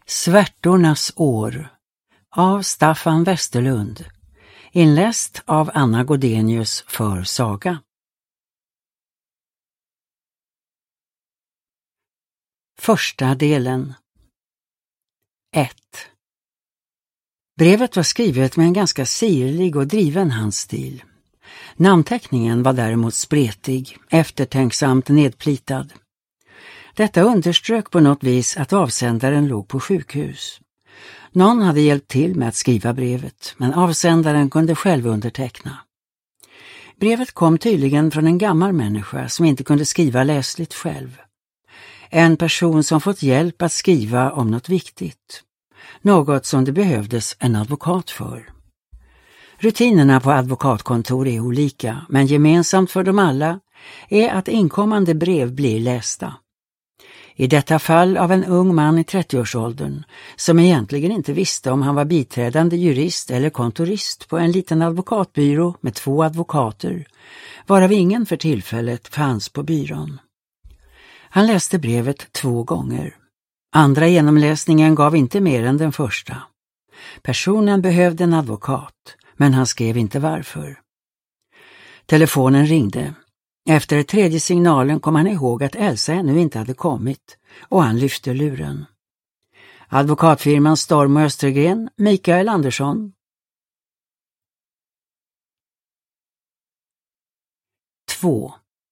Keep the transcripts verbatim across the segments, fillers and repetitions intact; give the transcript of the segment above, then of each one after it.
Svärtornas år av Staffan Westerlund, inläst av Anna Godenius för Saga. Första delen. ett. Brevet var skrivet med en ganska sirlig och driven handstil. Namnteckningen var däremot spretig, eftertänksamt nedplitad. Detta underströk på något vis att avsändaren låg på sjukhus. Någon hade hjälpt till med att skriva brevet, men avsändaren kunde själv underteckna. Brevet kom tydligen från en gammal människa som inte kunde skriva läsligt själv. En person som fått hjälp att skriva om något viktigt. Något som det behövdes en advokat för. Rutinerna på advokatkontor är olika, men gemensamt för dem alla är att inkommande brev blir lästa. I detta fall av en ung man i trettioårsåldern som egentligen inte visste om han var biträdande jurist eller kontorist på en liten advokatbyrå med två advokater, varav ingen för tillfället fanns på byrån. Han läste brevet två gånger. Andra genomläsningen gav inte mer än den första. Personen behövde en advokat, men han skrev inte varför. Telefonen ringde. Efter tredje signalen kom han ihåg att Elsa ännu inte hade kommit och han lyfte luren. Advokatfirman Storm och Östergren, Mikael Andersson. två.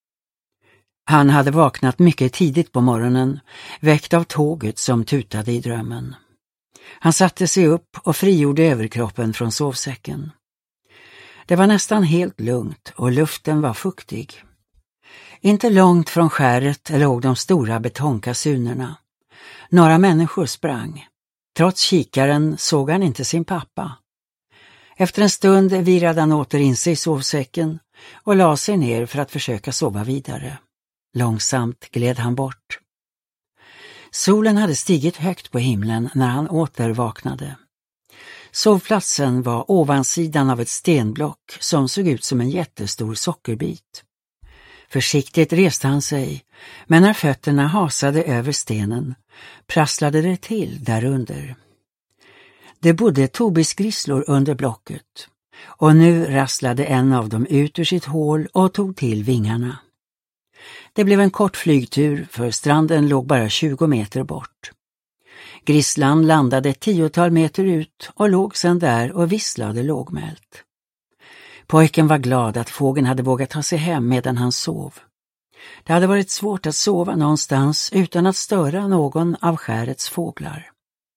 Han hade vaknat mycket tidigt på morgonen, väckt av tåget som tutade i drömmen. Han satte sig upp och frigjorde överkroppen från sovsäcken. Det var nästan helt lugnt och luften var fuktig. Inte långt från skäret låg de stora betongkasunerna. Några människor sprang. Trots kikaren såg han inte sin pappa. Efter en stund virade han åter in sig i sovsäcken och la sig ner för att försöka sova vidare. Långsamt gled han bort. Solen hade stigit högt på himlen när han åter vaknade. Sovplatsen var ovansidan av ett stenblock som såg ut som en jättestor sockerbit. Försiktigt reste han sig, men när fötterna hasade över stenen prasslade det till därunder. Det bodde tobisgrisslor under blocket, och nu rasslade en av dem ut ur sitt hål och tog till vingarna. Det blev en kort flygtur, för stranden låg bara tjugo meter bort. Grisslan landade ett tiotal meter ut och låg sedan där och visslade lågmält. Pojken var glad att fågeln hade vågat ta sig hem medan han sov. Det hade varit svårt att sova någonstans utan att störa någon av skärets fåglar.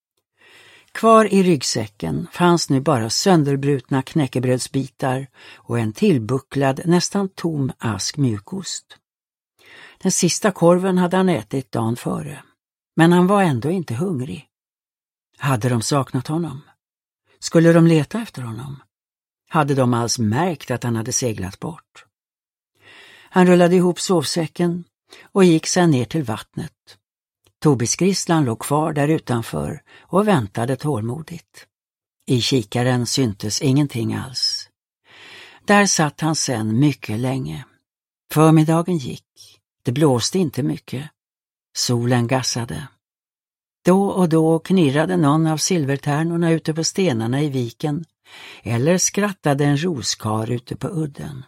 Kvar i ryggsäcken fanns nu bara sönderbrutna knäckebrödsbitar och en tillbucklad, nästan tom ask mjukost. Den sista korven hade han ätit dagen före, men han var ändå inte hungrig. Hade de saknat honom? Skulle de leta efter honom? Hade de alls märkt att han hade seglat bort? Han rullade ihop sovsäcken och gick sedan ner till vattnet. Tobisgrisslan låg kvar där utanför och väntade tålmodigt. I kikaren syntes ingenting alls. Där satt han sedan mycket länge. Förmiddagen gick. Det blåste inte mycket. Solen gassade. Då och då knirrade någon av silvertärnorna ute på stenarna i viken, eller skrattade en roskar ute på udden.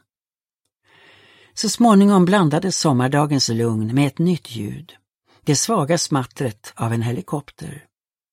Så småningom blandades sommardagens lugn med ett nytt ljud, det svaga smattret av en helikopter.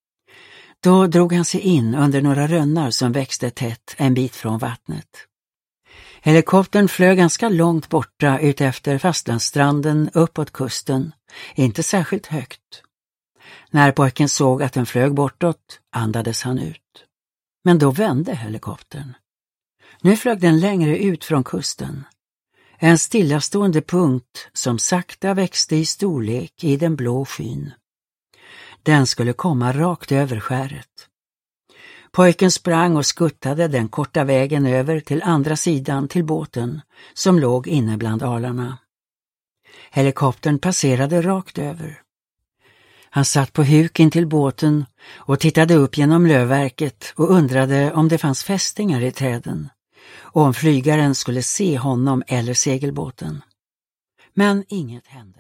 Då drog han sig in under några rönnar som växte tätt en bit från vattnet. Helikoptern flög ganska långt borta ut efter fastlandsstranden uppåt kusten, inte särskilt högt. När pojken såg att den flög bortåt andades han ut. Men då vände helikoptern. Nu flög den längre ut från kusten. En stillastående punkt som sakta växte i storlek i den blå skyn. Den skulle komma rakt över skäret. Pojken sprang och skuttade den korta vägen över till andra sidan till båten som låg inne bland alarna. Helikoptern passerade rakt över. Han satt på huk in till båten och tittade upp genom lövverket och undrade om det fanns fästingar i träden och om flygaren skulle se honom eller segelbåten. Men inget hände.